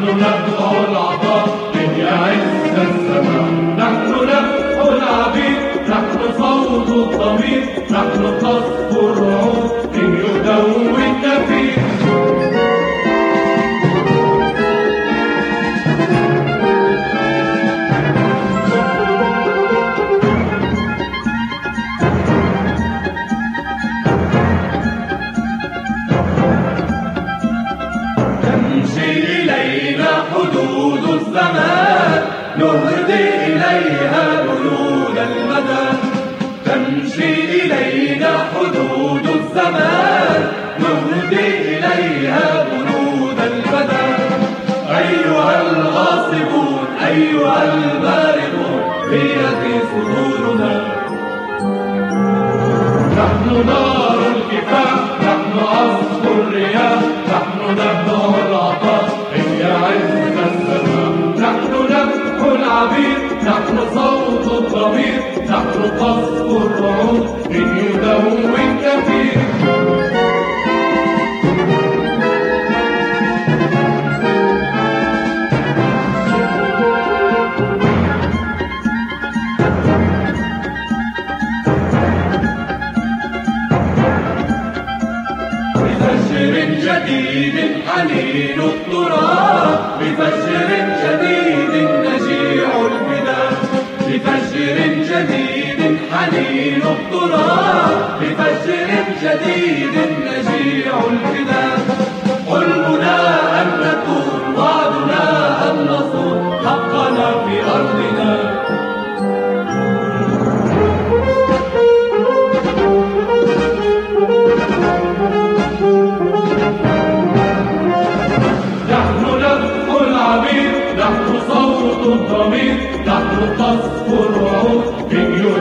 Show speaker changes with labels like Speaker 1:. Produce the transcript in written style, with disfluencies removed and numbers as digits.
Speaker 1: ندعو العطاء من يعز السماء. نحن نفح العبيد، نحن صوت الضمير، نحن قصف الرعود من يدوي النفير. تمشي إلينا حدود الزمان، نهدي إليها بلود المدى. تمشي إلينا حدود الزمان، نهدي إليها بلود المدى. أيها الغاصبون، أيها البارقون، بيدي صدورنا. نحن نار الكفاح، نحن عصف الرياح، نحن ندعو العطاء إن يعز السماء. نحن نفح العبيد، نحن صوت الضمير، نحن قصف الرعود إن يدوي النفير. بفجر جديد حنين التراب، بفجر جديد نجيع الفداء. بفجر جديد حنين التراب، بفجر جديد نجيع الفداء. حلمنا أن نكون، وعدنا أن نصون حقنا في أرضنا. نحن صوت الضمير، نحن قصف الرعود من